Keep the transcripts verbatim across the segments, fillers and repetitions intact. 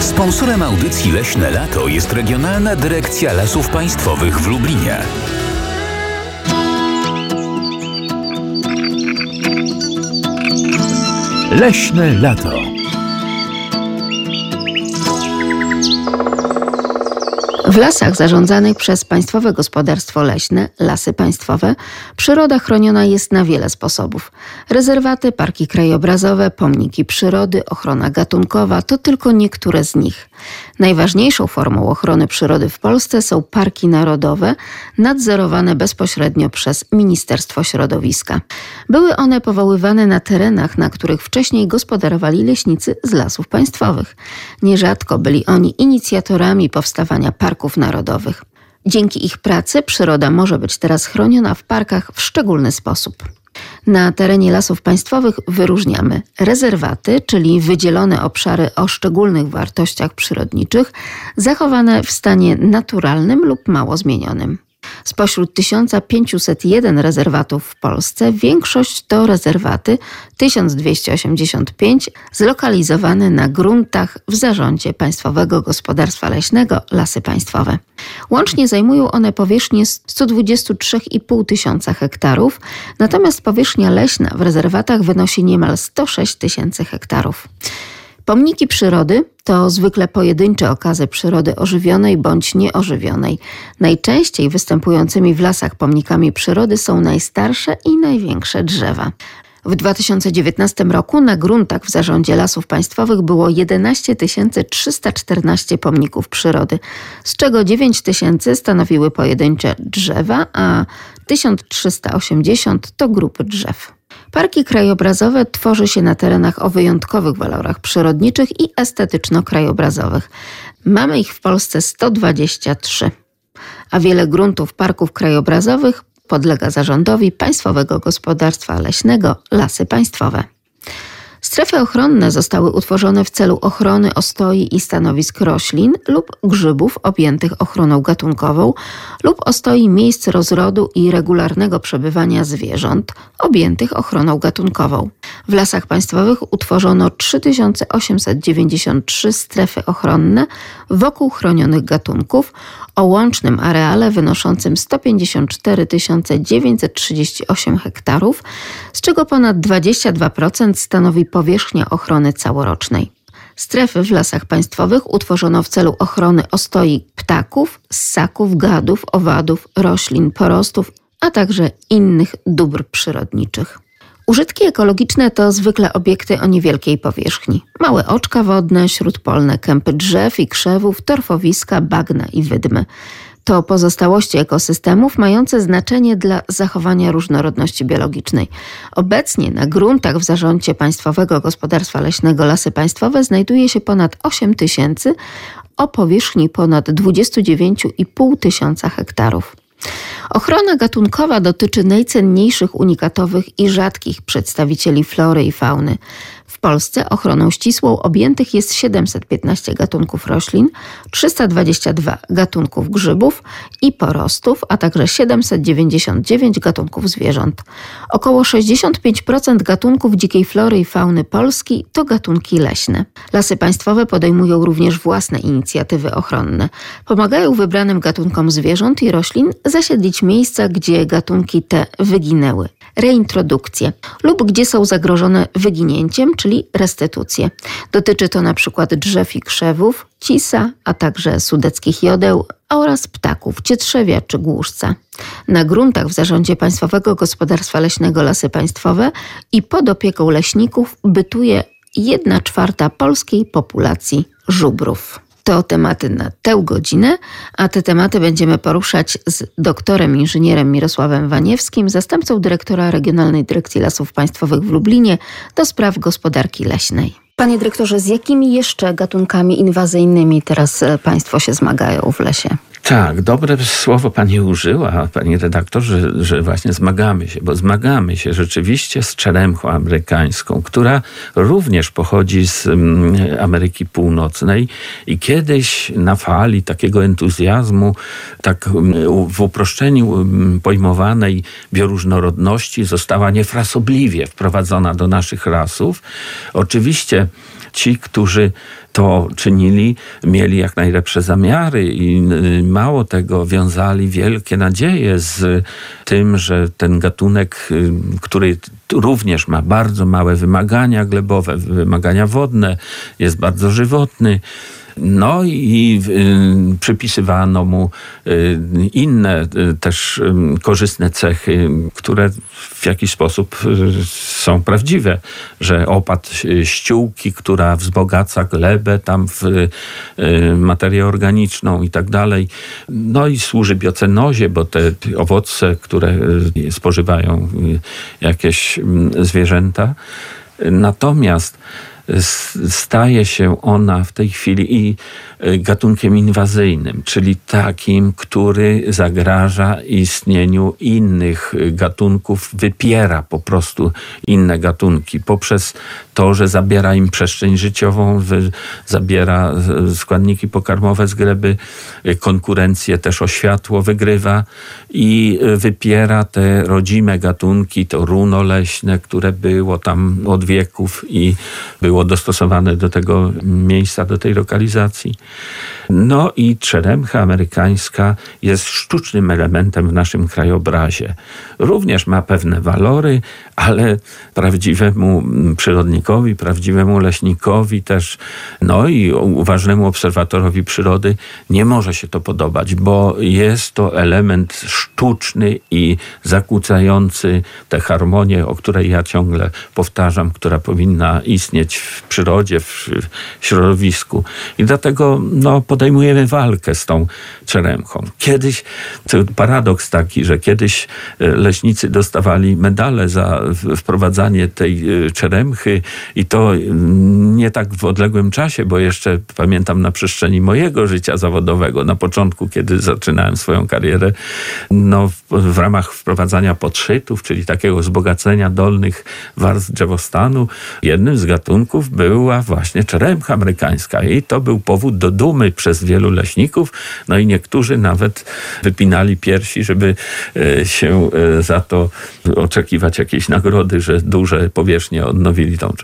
Sponsorem audycji Leśne Lato jest Regionalna Dyrekcja Lasów Państwowych w Lublinie. Leśne Lato. W lasach zarządzanych przez Państwowe Gospodarstwo Leśne, Lasy Państwowe, przyroda chroniona jest na wiele sposobów. Rezerwaty, parki krajobrazowe, pomniki przyrody, ochrona gatunkowa to tylko niektóre z nich. Najważniejszą formą ochrony przyrody w Polsce są parki narodowe, nadzorowane bezpośrednio przez Ministerstwo Środowiska. Były one powoływane na terenach, na których wcześniej gospodarowali leśnicy z lasów państwowych. Nierzadko byli oni inicjatorami powstawania parków narodowych. Dzięki ich pracy przyroda może być teraz chroniona w parkach w szczególny sposób. Na terenie lasów państwowych wyróżniamy rezerwaty, czyli wydzielone obszary o szczególnych wartościach przyrodniczych, zachowane w stanie naturalnym lub mało zmienionym. Spośród tysiąc pięćset jeden rezerwatów w Polsce większość to rezerwaty tysiąc dwieście osiemdziesiąt pięć zlokalizowane na gruntach w zarządzie Państwowego Gospodarstwa Leśnego Lasy Państwowe. Łącznie zajmują one powierzchnię sto dwadzieścia trzy i pół tysiąca hektarów, natomiast powierzchnia leśna w rezerwatach wynosi niemal sto sześć tysięcy hektarów. Pomniki przyrody to zwykle pojedyncze okazy przyrody ożywionej bądź nieożywionej. Najczęściej występującymi w lasach pomnikami przyrody są najstarsze i największe drzewa. W dwa tysiące dziewiętnastym roku na gruntach w zarządzie Lasów Państwowych było jedenaście tysięcy trzysta czternaście pomników przyrody, z czego dziewięć tysięcy stanowiły pojedyncze drzewa, a tysiąc trzysta osiemdziesiąt to grupy drzew. Parki krajobrazowe tworzy się na terenach o wyjątkowych walorach przyrodniczych i estetyczno-krajobrazowych. Mamy ich w Polsce sto dwadzieścia trzy, a wiele gruntów parków krajobrazowych podlega zarządowi Państwowego Gospodarstwa Leśnego Lasy Państwowe. Strefy ochronne zostały utworzone w celu ochrony ostoi i stanowisk roślin lub grzybów objętych ochroną gatunkową lub ostoi miejsc rozrodu i regularnego przebywania zwierząt objętych ochroną gatunkową. W Lasach Państwowych utworzono trzy tysiące osiemset dziewięćdziesiąt trzy strefy ochronne wokół chronionych gatunków o łącznym areale wynoszącym sto pięćdziesiąt cztery tysiące dziewięćset trzydzieści osiem hektarów, z czego ponad dwadzieścia dwa procent stanowi powierzchnia ochrony całorocznej. Strefy w Lasach Państwowych utworzono w celu ochrony ostoi ptaków, ssaków, gadów, owadów, roślin, porostów, a także innych dóbr przyrodniczych. Użytki ekologiczne to zwykle obiekty o niewielkiej powierzchni. Małe oczka wodne, śródpolne kępy drzew i krzewów, torfowiska, bagna i wydmy. To pozostałości ekosystemów mające znaczenie dla zachowania różnorodności biologicznej. Obecnie na gruntach w zarządzie Państwowego Gospodarstwa Leśnego Lasy Państwowe znajduje się ponad osiem tysięcy o powierzchni ponad dwadzieścia dziewięć i pół tysiąca hektarów. Ochrona gatunkowa dotyczy najcenniejszych, unikatowych i rzadkich przedstawicieli flory i fauny. W Polsce ochroną ścisłą objętych jest siedemset piętnaście gatunków roślin, trzysta dwadzieścia dwa gatunków grzybów i porostów, a także siedemset dziewięćdziesiąt dziewięć gatunków zwierząt. Około sześćdziesiąt pięć procent gatunków dzikiej flory i fauny Polski to gatunki leśne. Lasy Państwowe podejmują również własne inicjatywy ochronne. Pomagają wybranym gatunkom zwierząt i roślin zasiedlić miejsca, gdzie gatunki te wyginęły. Reintrodukcje lub gdzie są zagrożone wyginięciem, czyli restytucje. Dotyczy to na przykład drzew i krzewów, cisa, a także sudeckich jodeł oraz ptaków, cietrzewia czy głuszca. Na gruntach w zarządzie Państwowego Gospodarstwa Leśnego Lasy Państwowe i pod opieką leśników bytuje jedna czwarta polskiej populacji żubrów. To tematy na tę godzinę, a te tematy będziemy poruszać z doktorem inżynierem Mirosławem Waniewskim, zastępcą dyrektora Regionalnej Dyrekcji Lasów Państwowych w Lublinie do spraw gospodarki leśnej. Panie dyrektorze, z jakimi jeszcze gatunkami inwazyjnymi teraz Państwo się zmagają w lesie? Tak, dobre słowo pani użyła, pani redaktor, że, że właśnie zmagamy się, bo zmagamy się rzeczywiście z czeremchą amerykańską, która również pochodzi z um, Ameryki Północnej i kiedyś na fali takiego entuzjazmu, tak um, w uproszczeniu um, pojmowanej bioróżnorodności została niefrasobliwie wprowadzona do naszych lasów. Oczywiście ci, którzy to czynili, mieli jak najlepsze zamiary i mało tego, wiązali wielkie nadzieje z tym, że ten gatunek, który również ma bardzo małe wymagania glebowe, wymagania wodne, jest bardzo żywotny. No i y, przypisywano mu y, inne y, też y, korzystne cechy, które w jakiś sposób y, są prawdziwe, że opad ściółki, która wzbogaca glebę tam w y, materię organiczną i tak dalej. No i służy biocenozie, bo te owoce, które y, spożywają y, jakieś y, zwierzęta. Natomiast staje się ona w tej chwili i gatunkiem inwazyjnym, czyli takim, który zagraża istnieniu innych gatunków, wypiera po prostu inne gatunki poprzez to, że zabiera im przestrzeń życiową, zabiera składniki pokarmowe z gleby, konkurencję też o światło wygrywa i wypiera te rodzime gatunki, to runo leśne, które było tam od wieków i było dostosowane do tego miejsca, do tej lokalizacji. No i czeremcha amerykańska jest sztucznym elementem w naszym krajobrazie. Również ma pewne walory, ale prawdziwemu przyrodnikowi, prawdziwemu leśnikowi też, no i uważnemu obserwatorowi przyrody nie może się to podobać, bo jest to element sztuczny i zakłócający tę harmonię, o której ja ciągle powtarzam, która powinna istnieć w przyrodzie, w środowisku. I dlatego no, podejmujemy walkę z tą czeremchą. Kiedyś, to paradoks taki, że kiedyś leśnicy dostawali medale za wprowadzanie tej czeremchy i to nie tak w odległym czasie, bo jeszcze pamiętam na przestrzeni mojego życia zawodowego, na początku, kiedy zaczynałem swoją karierę, no w, w ramach wprowadzania podszytów, czyli takiego wzbogacenia dolnych warstw drzewostanu, jednym z gatunków była właśnie czeremcha amerykańska i to był powód do dumy przez wielu leśników, no i niektórzy nawet wypinali piersi, żeby się za to oczekiwać jakiejś nagrody, że duże powierzchnie odnowili tą.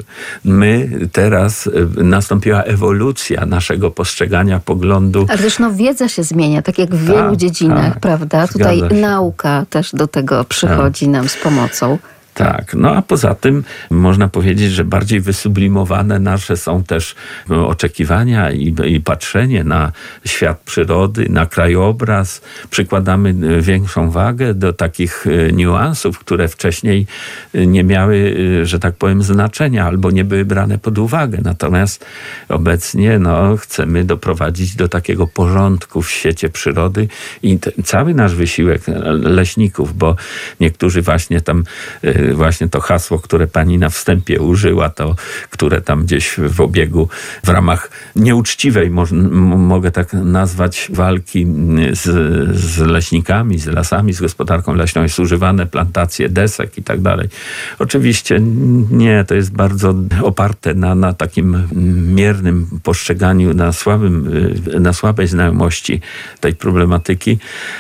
My teraz nastąpiła ewolucja naszego postrzegania poglądu. Ale też no, wiedza się zmienia, tak jak w tak, wielu dziedzinach, tak, prawda? Tutaj nauka też do tego przychodzi tak. nam z pomocą. Tak, no a poza tym można powiedzieć, że bardziej wysublimowane nasze są też oczekiwania i, i patrzenie na świat przyrody, na krajobraz. Przykładamy większą wagę do takich niuansów, które wcześniej nie miały, że tak powiem, znaczenia albo nie były brane pod uwagę. Natomiast obecnie no, chcemy doprowadzić do takiego porządku w świecie przyrody i t- cały nasz wysiłek leśników, bo niektórzy właśnie tam właśnie to hasło, które pani na wstępie użyła, to które tam gdzieś w obiegu w ramach nieuczciwej, mo- mogę tak nazwać, walki z, z leśnikami, z lasami, z gospodarką leśną jest używane, plantacje desek i tak dalej. Oczywiście nie, to jest bardzo oparte na, na takim miernym postrzeganiu, na słabym, na słabej znajomości tej problematyki.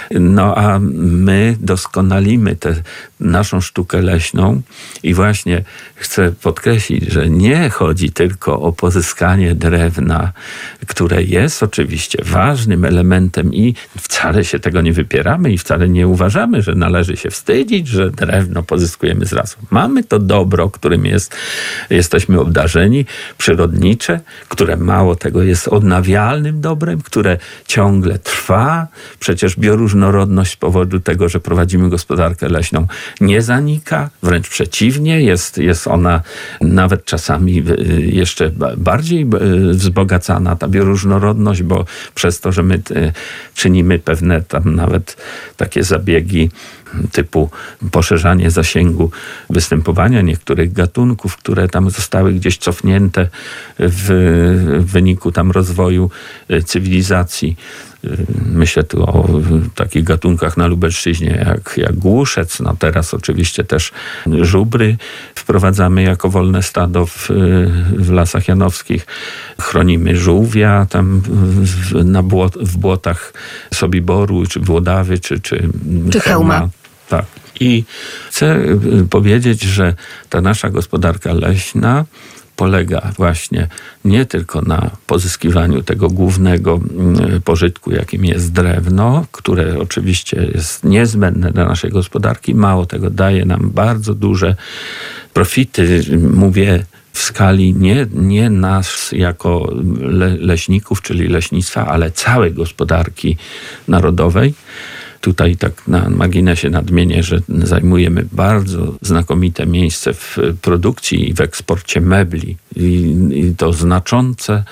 No a my doskonalimy tę naszą sztukę leśną i właśnie chcę podkreślić, że nie chodzi tylko o pozyskanie drewna, które jest oczywiście ważnym elementem i wcale się tego nie wypieramy i wcale nie uważamy, że należy się wstydzić, że drewno pozyskujemy z lasu. Mamy to dobro, którym jest, jesteśmy obdarzeni, przyrodnicze, które mało tego jest odnawialnym dobrem, które ciągle trwa. Przecież bioróżnorodność z powodu tego, że prowadzimy gospodarkę leśną, nie zanika, wręcz przeciwnie, jest, jest ona nawet czasami jeszcze bardziej wzbogacana, ta bioróżnorodność, bo przez to, że my czynimy pewne tam nawet takie zabiegi typu poszerzanie zasięgu występowania niektórych gatunków, które tam zostały gdzieś cofnięte w, w wyniku tam rozwoju cywilizacji. Myślę tu o takich gatunkach na Lubelszczyźnie jak, jak głuszec. No teraz oczywiście też żubry wprowadzamy jako wolne stado w, w Lasach Janowskich. Chronimy żółwia tam w, na błot, w błotach Sobiboru, czy Włodawy, czy, czy, czy Chełma. Tak. I chcę powiedzieć, że ta nasza gospodarka leśna polega właśnie nie tylko na pozyskiwaniu tego głównego pożytku, jakim jest drewno, które oczywiście jest niezbędne dla naszej gospodarki. Mało tego, daje nam bardzo duże profity, mówię w skali nie, nie nas jako le, leśników, czyli leśnictwa, ale całej gospodarki narodowej. Tutaj tak na marginesie nadmienię, że zajmujemy bardzo znakomite miejsce w produkcji i w eksporcie mebli. I, i to znaczące,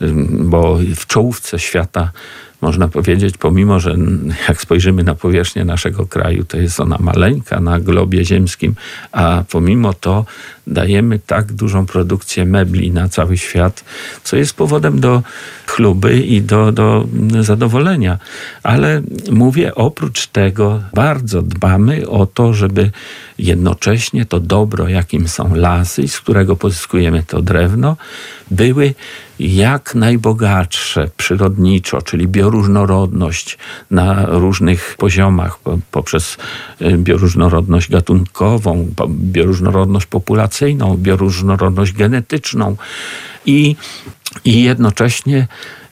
bo w czołówce świata można powiedzieć, pomimo że jak spojrzymy na powierzchnię naszego kraju, to jest ona maleńka na globie ziemskim, a pomimo to dajemy tak dużą produkcję mebli na cały świat, co jest powodem do chluby i do, do zadowolenia. Ale mówię, oprócz tego bardzo dbamy o to, żeby jednocześnie to dobro, jakim są lasy, z którego pozyskujemy to drewno, były jak najbogatsze przyrodniczo, czyli bioróżnorodność na różnych poziomach, poprzez bioróżnorodność gatunkową, bioróżnorodność populacyjną, bioróżnorodność genetyczną i, i jednocześnie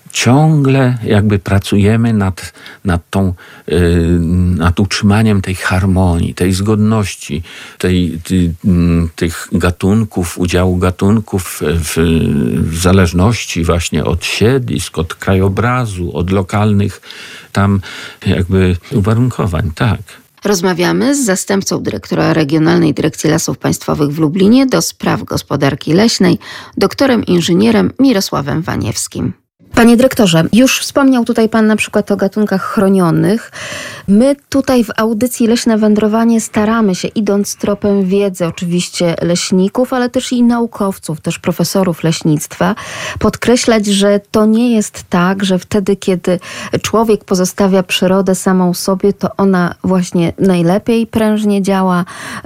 ciągle jakby pracujemy nad, nad, tą, yy, nad utrzymaniem tej harmonii, tej zgodności, tej, ty, tych gatunków, udziału gatunków w, w zależności właśnie od siedlisk, od krajobrazu, od lokalnych tam jakby uwarunkowań, tak. Rozmawiamy z zastępcą dyrektora Regionalnej Dyrekcji Lasów Państwowych w Lublinie do spraw gospodarki leśnej, doktorem inżynierem Mirosławem Waniewskim. Panie dyrektorze, już wspomniał tutaj pan na przykład o gatunkach chronionych. My tutaj w audycji Leśne Wędrowanie staramy się, idąc tropem wiedzy oczywiście leśników, ale też i naukowców, też profesorów leśnictwa, podkreślać, że to nie jest tak, że wtedy, kiedy człowiek pozostawia przyrodę samą sobie, to ona właśnie najlepiej prężnie działa,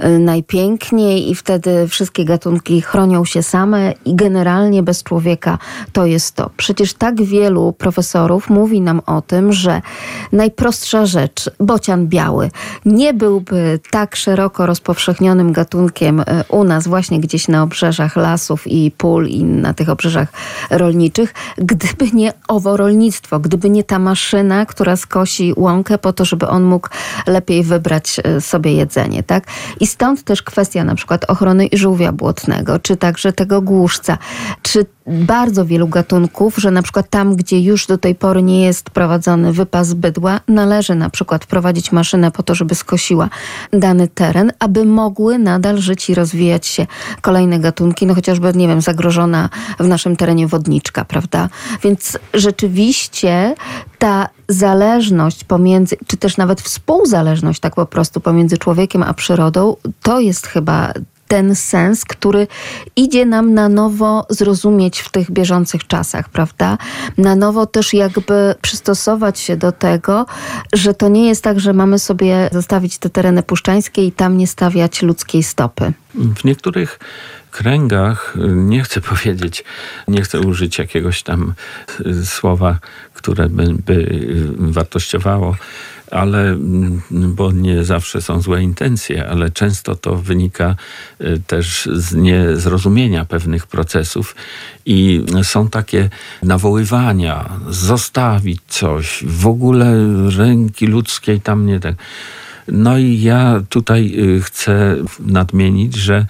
najpiękniej i wtedy wszystkie gatunki chronią się same i generalnie bez człowieka to jest to. Przecież tak wielu profesorów mówi nam o tym, że najprostsza rzecz, bocian biały, nie byłby tak szeroko rozpowszechnionym gatunkiem u nas właśnie gdzieś na obrzeżach lasów i pól i na tych obrzeżach rolniczych, gdyby nie owo rolnictwo, gdyby nie ta maszyna, która skosi łąkę po to, żeby on mógł lepiej wybrać sobie jedzenie, tak? I stąd też kwestia na przykład ochrony żółwia błotnego, czy także tego głuszca, czy bardzo wielu gatunków, że na przykład tam, gdzie już do tej pory nie jest prowadzony wypas bydła, należy na przykład wprowadzić maszynę po to, żeby skosiła dany teren, aby mogły nadal żyć i rozwijać się kolejne gatunki, no chociażby, nie wiem, zagrożona w naszym terenie wodniczka, prawda? Więc rzeczywiście ta zależność pomiędzy, czy też nawet współzależność tak po prostu pomiędzy człowiekiem a przyrodą, to jest chyba ten sens, który idzie nam na nowo zrozumieć w tych bieżących czasach, prawda? Na nowo też jakby przystosować się do tego, że to nie jest tak, że mamy sobie zostawić te tereny puszczańskie i tam nie stawiać ludzkiej stopy. W niektórych kręgach, nie chcę powiedzieć, nie chcę użyć jakiegoś tam słowa, które by, by wartościowało, ale, bo nie zawsze są złe intencje, ale często to wynika też z niezrozumienia pewnych procesów i są takie nawoływania, zostawić coś, w ogóle ręki ludzkiej tam nie tak. No i ja tutaj chcę nadmienić, że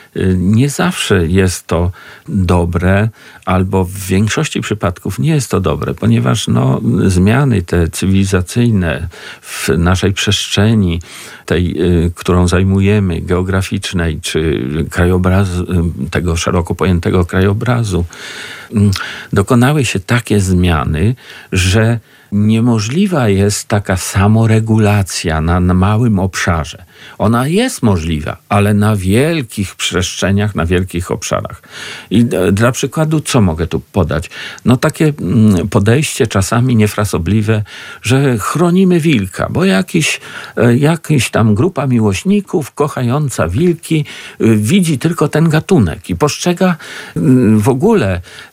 nie zawsze jest to dobre, albo w większości przypadków nie jest to dobre, ponieważ no, zmiany te cywilizacyjne w naszej przestrzeni, tej, y, którą zajmujemy, geograficznej, czy krajobrazu, tego szeroko pojętego krajobrazu, y, dokonały się takie zmiany, że niemożliwa jest taka samoregulacja na, na małym obszarze. Ona jest możliwa, ale na wielkich przestrzeniach, na wielkich obszarach. I dla przykładu, co mogę tu podać? No takie podejście czasami niefrasobliwe, że chronimy wilka, bo jakiś, jakiś tam grupa miłośników kochająca wilki widzi tylko ten gatunek i postrzega w ogóle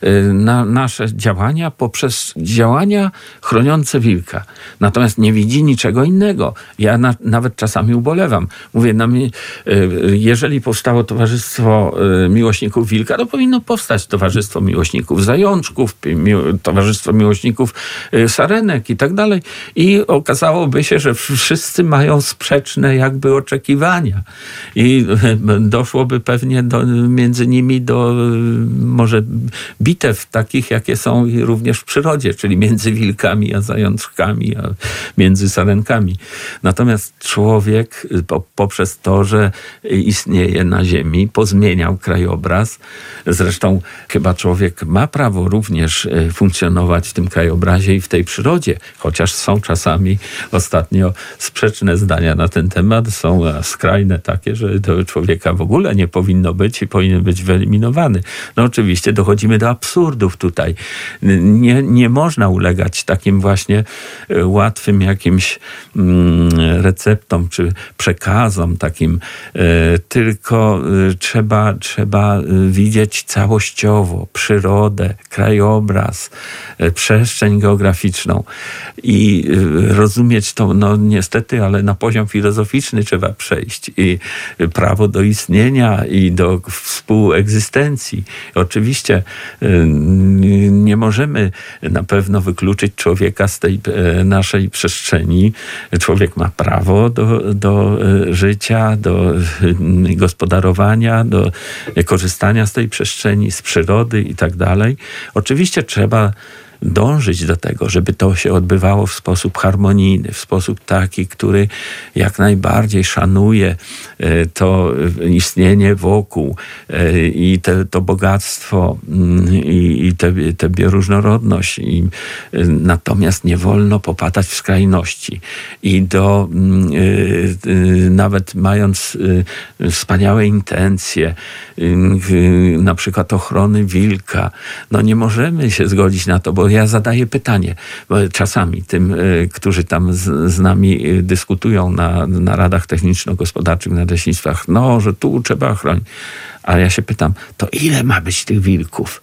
na nasze działania poprzez działania chroniące wilka. Natomiast nie widzi niczego innego. Ja na, nawet czasami ubolewam. Mówię, na mnie, jeżeli powstało Towarzystwo Miłośników Wilka, to powinno powstać Towarzystwo Miłośników Zajączków, Towarzystwo Miłośników Sarenek i tak dalej. I okazałoby się, że wszyscy mają sprzeczne jakby oczekiwania. I doszłoby pewnie do, między nimi do może bitew takich, jakie są również w przyrodzie, czyli między wilkami a zajączkami, a między sarenkami. Natomiast człowiek po, poprzez to, że istnieje na ziemi, pozmieniał krajobraz. Zresztą chyba człowiek ma prawo również funkcjonować w tym krajobrazie i w tej przyrodzie, chociaż są czasami ostatnio sprzeczne zdania na ten temat, są skrajne takie, że do człowieka w ogóle nie powinno być i powinien być wyeliminowany. No oczywiście dochodzimy do absurdów tutaj. Nie, nie można ulegać takim właśnie łatwym jakimś mm, receptom czy przekazom takim, e, tylko e, trzeba, trzeba widzieć całościowo przyrodę, krajobraz, e, przestrzeń geograficzną i e, rozumieć to, no niestety, ale na poziom filozoficzny trzeba przejść i prawo do istnienia i do współegzystencji. Oczywiście nie możemy na pewno wykluczyć człowieka z tej naszej przestrzeni. Człowiek ma prawo do, do życia, do gospodarowania, do korzystania z tej przestrzeni, z przyrody i tak dalej. Oczywiście trzeba dążyć do tego, żeby to się odbywało w sposób harmonijny, w sposób taki, który jak najbardziej szanuje to istnienie wokół i te, to bogactwo i, i tę te, te bioróżnorodność. I, natomiast nie wolno popadać w skrajności. I do nawet mając wspaniałe intencje, na przykład ochrony wilka, no nie możemy się zgodzić na to, bo ja zadaję pytanie czasami tym, którzy tam z, z nami dyskutują na, na radach techniczno-gospodarczych, na leśnictwach, no, że tu trzeba chronić. Ale ja się pytam, to ile ma być tych wilków?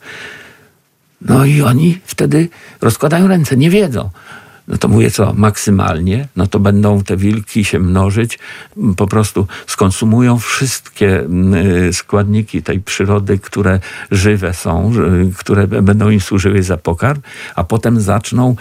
No i oni wtedy rozkładają ręce, nie wiedzą. No to mówię co, maksymalnie, no to będą te wilki się mnożyć, po prostu skonsumują wszystkie składniki tej przyrody, które żywe są, które będą im służyły za pokarm, a potem zaczną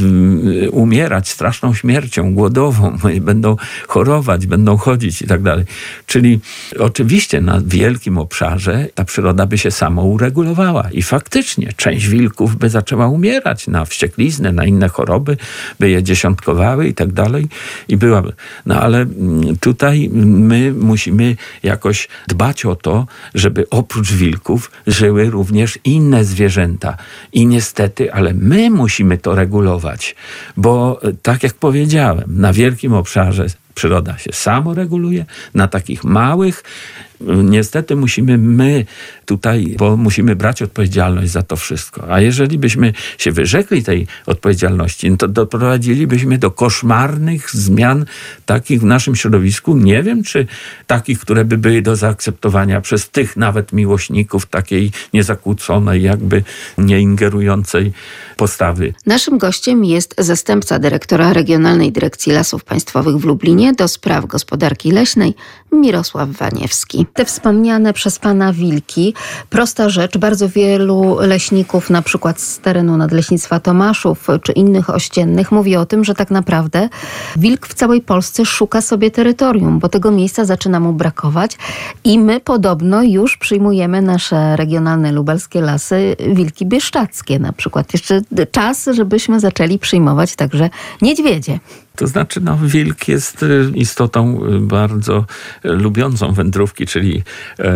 umierać straszną śmiercią głodową, będą chorować, będą chodzić i tak dalej. Czyli oczywiście na wielkim obszarze ta przyroda by się samo uregulowała i faktycznie część wilków by zaczęła umierać na wściekliznę, na inne choroby, by je dziesiątkowały i tak dalej i byłaby. No ale tutaj my musimy jakoś dbać o to, żeby oprócz wilków żyły również inne zwierzęta. I niestety, ale my musimy to regulować, bo tak jak powiedziałem, na wielkim obszarze przyroda się samo reguluje, na takich małych niestety musimy my tutaj, bo musimy brać odpowiedzialność za to wszystko. A jeżeli byśmy się wyrzekli tej odpowiedzialności, no to doprowadzilibyśmy do koszmarnych zmian takich w naszym środowisku. Nie wiem, czy takich, które by były do zaakceptowania przez tych nawet miłośników takiej niezakłóconej, jakby nie ingerującej postawy. Naszym gościem jest zastępca dyrektora Regionalnej Dyrekcji Lasów Państwowych w Lublinie do spraw gospodarki leśnej Mirosław Waniewski. Te wspomniane przez pana wilki, prosta rzecz, bardzo wielu leśników, na przykład z terenu Nadleśnictwa Tomaszów czy innych ościennych, mówi o tym, że tak naprawdę wilk w całej Polsce szuka sobie terytorium, bo tego miejsca zaczyna mu brakować i my podobno już przyjmujemy nasze regionalne lubelskie lasy, wilki bieszczackie na przykład. Jeszcze czas, żebyśmy zaczęli przyjmować także niedźwiedzie. To znaczy, no, wilk jest istotą bardzo lubiącą wędrówki, czyli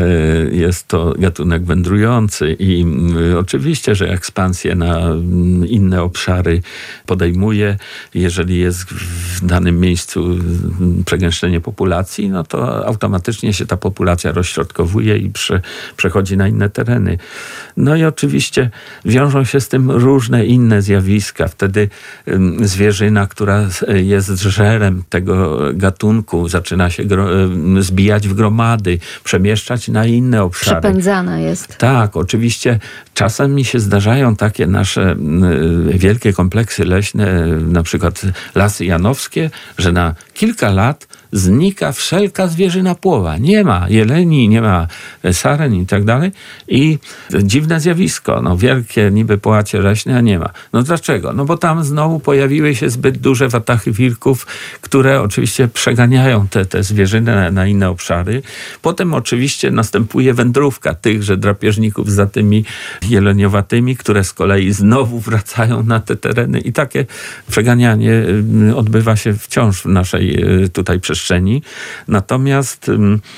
jest to gatunek wędrujący i oczywiście, że ekspansję na inne obszary podejmuje. Jeżeli jest w danym miejscu przegęszczenie populacji, no to automatycznie się ta populacja rozśrodkowuje i prze, przechodzi na inne tereny. No i oczywiście wiążą się z tym różne inne zjawiska. Wtedy zwierzyna, która jest żerem tego gatunku, zaczyna się gro- zbijać w gromady, przemieszczać na inne obszary. Przepędzana jest. Tak, oczywiście czasem mi się zdarzają takie nasze y, wielkie kompleksy leśne, na przykład Lasy Janowskie, że na kilka lat znika wszelka zwierzyna płowa. Nie ma jeleni, nie ma saren i tak dalej. I dziwne zjawisko. No, wielkie niby połacie leśne, a nie ma. No dlaczego? No bo tam znowu pojawiły się zbyt duże watachy wilków, które oczywiście przeganiają te, te zwierzyny na, na inne obszary. Potem oczywiście następuje wędrówka tychże drapieżników za tymi jeleniowatymi, które z kolei znowu wracają na te tereny. I takie przeganianie odbywa się wciąż w naszej tutaj przestrzeni. Natomiast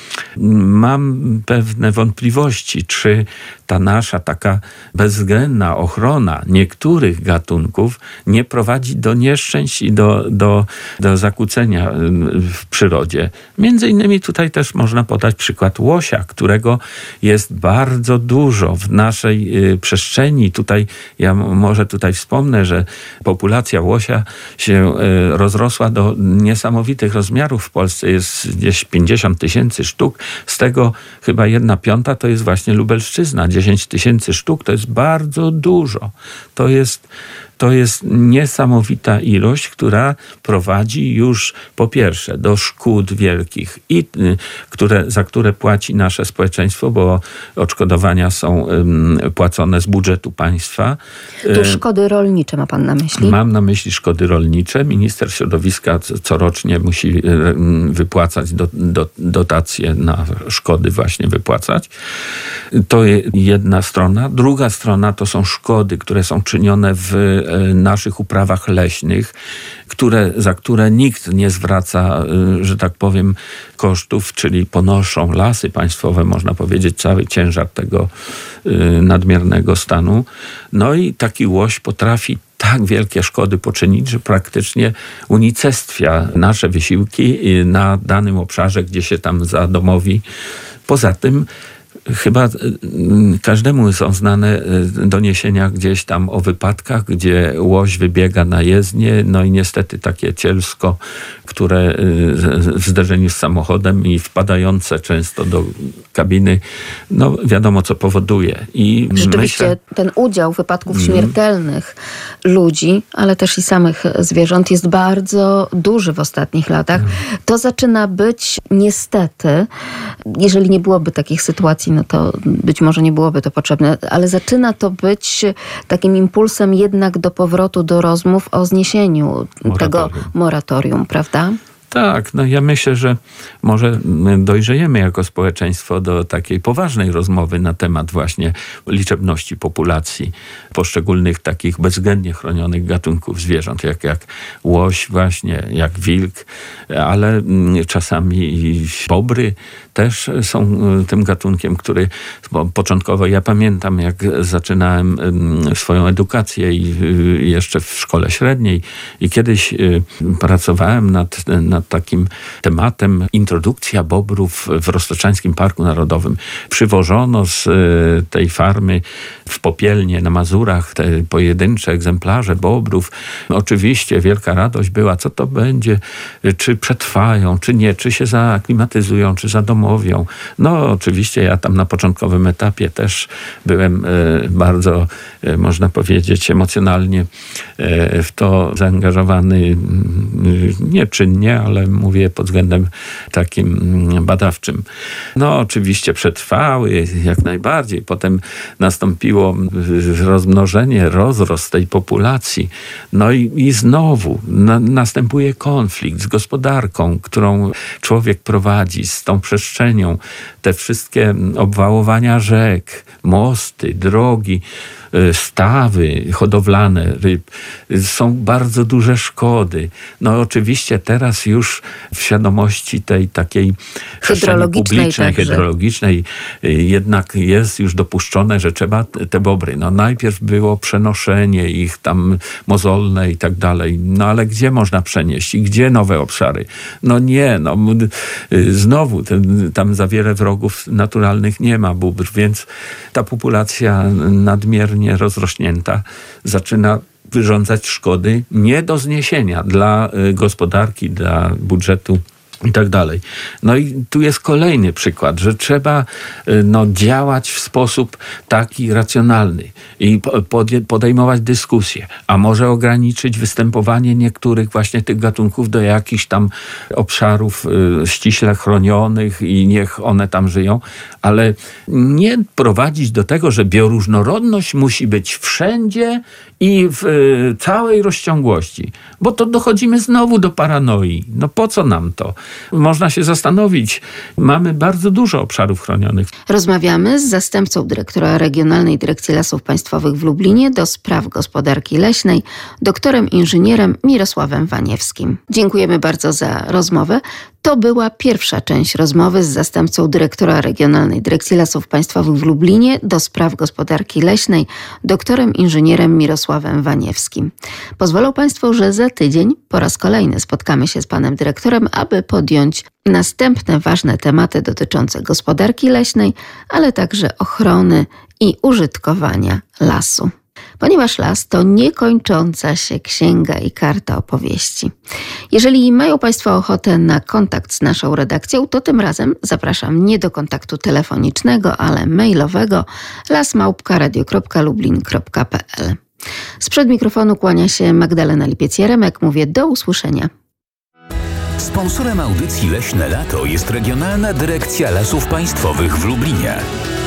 mam pewne wątpliwości, czy ta nasza taka bezwzględna ochrona niektórych gatunków nie prowadzi do nieszczęść i do, do, do zakłócenia w przyrodzie. Między innymi tutaj też można podać przykład łosia, którego jest bardzo dużo w naszej przestrzeni. Tutaj ja może tutaj wspomnę, że populacja łosia się rozrosła do niesamowitych rozmiarów. W Polsce jest gdzieś pięćdziesiąt tysięcy sztuk, z tego chyba jedna piąta to jest właśnie Lubelszczyzna. dziesięć tysięcy sztuk to jest bardzo dużo. To jest, to jest niesamowita ilość, która prowadzi już po pierwsze do szkód wielkich, i, które, za które płaci nasze społeczeństwo, bo odszkodowania są um, płacone z budżetu państwa. Tu szkody rolnicze ma pan na myśli? Mam na myśli szkody rolnicze. Minister środowiska corocznie musi wypłacać do, do, dotacje na szkody właśnie wypłacać. To jedna strona. Druga strona to są szkody, które są czynione w naszych uprawach leśnych, które, za które nikt nie zwraca, że tak powiem, kosztów, czyli ponoszą Lasy Państwowe, można powiedzieć, cały ciężar tego nadmiernego stanu. No i taki łoś potrafi tak wielkie szkody poczynić, że praktycznie unicestwia nasze wysiłki na danym obszarze, gdzie się tam zadomowi. Poza tym chyba każdemu są znane doniesienia gdzieś tam o wypadkach, gdzie łoś wybiega na jezdnię, no i niestety takie cielsko, które w zderzeniu z samochodem i wpadające często do kabiny, no wiadomo co powoduje. I rzeczywiście myślę, ten udział wypadków mm. śmiertelnych ludzi, ale też i samych zwierząt jest bardzo duży w ostatnich latach. Mm. To zaczyna być niestety, jeżeli nie byłoby takich sytuacji, no to być może nie byłoby to potrzebne, ale zaczyna to być takim impulsem jednak do powrotu do rozmów o zniesieniu moratorium. tego moratorium, prawda? Tak, no ja myślę, że może dojrzejemy jako społeczeństwo do takiej poważnej rozmowy na temat właśnie liczebności populacji poszczególnych takich bezwzględnie chronionych gatunków zwierząt, jak, jak łoś właśnie, jak wilk, ale czasami bobry też są tym gatunkiem, który początkowo, ja pamiętam jak zaczynałem swoją edukację i jeszcze w szkole średniej i kiedyś pracowałem nad, nad takim tematem introdukcja bobrów w Roztoczańskim Parku Narodowym. Przywożono z tej farmy w Popielnie na Mazurach te pojedyncze egzemplarze bobrów. Oczywiście wielka radość była, co to będzie, czy przetrwają, czy nie, czy się zaaklimatyzują, czy zadomowią. No oczywiście ja tam na początkowym etapie też byłem bardzo, można powiedzieć, emocjonalnie w to zaangażowany nieczynnie, ale mówię pod względem takim badawczym. No oczywiście przetrwały jak najbardziej. Potem nastąpiło rozmnożenie, rozrost tej populacji. No i, i znowu na, następuje konflikt z gospodarką, którą człowiek prowadzi, z tą przestrzenią. Te wszystkie obwałowania rzek, mosty, drogi, stawy hodowlane ryb, są bardzo duże szkody. No oczywiście teraz już w świadomości tej takiej przestrzeni publicznej, hydrologicznej jednak jest już dopuszczone, że trzeba te bobry. No najpierw było przenoszenie ich tam mozolne i tak dalej. No ale gdzie można przenieść i gdzie nowe obszary? No nie, no znowu ten, tam za wiele wrogów naturalnych nie ma bóbr, więc ta populacja nadmiernie rozrośnięta zaczyna wyrządzać szkody nie do zniesienia dla gospodarki, dla budżetu i tak dalej. No i tu jest kolejny przykład, że trzeba no, działać w sposób taki racjonalny i podejmować dyskusje, a może ograniczyć występowanie niektórych właśnie tych gatunków do jakichś tam obszarów y, ściśle chronionych i niech one tam żyją, ale nie prowadzić do tego, że bioróżnorodność musi być wszędzie i w y, całej rozciągłości, bo to dochodzimy znowu do paranoi. No po co nam to? Można się zastanowić. Mamy bardzo dużo obszarów chronionych. Rozmawiamy z zastępcą dyrektora Regionalnej Dyrekcji Lasów Państwowych w Lublinie do spraw gospodarki leśnej, doktorem inżynierem Mirosławem Waniewskim. Dziękujemy bardzo za rozmowę. To była pierwsza część rozmowy z zastępcą dyrektora Regionalnej Dyrekcji Lasów Państwowych w Lublinie do spraw gospodarki leśnej, doktorem inżynierem Mirosławem Waniewskim. Pozwolą Państwo, że za tydzień po raz kolejny spotkamy się z panem dyrektorem, aby podjąć następne ważne tematy dotyczące gospodarki leśnej, ale także ochrony i użytkowania lasu. Ponieważ las to niekończąca się księga i karta opowieści. Jeżeli mają Państwo ochotę na kontakt z naszą redakcją, to tym razem zapraszam nie do kontaktu telefonicznego, ale mailowego las małpka radio kropka lublin kropka p l. Sprzed mikrofonu kłania się Magdalena Lipiec-Jaremek. Mówię do usłyszenia. Sponsorem audycji Leśne Lato jest Regionalna Dyrekcja Lasów Państwowych w Lublinie.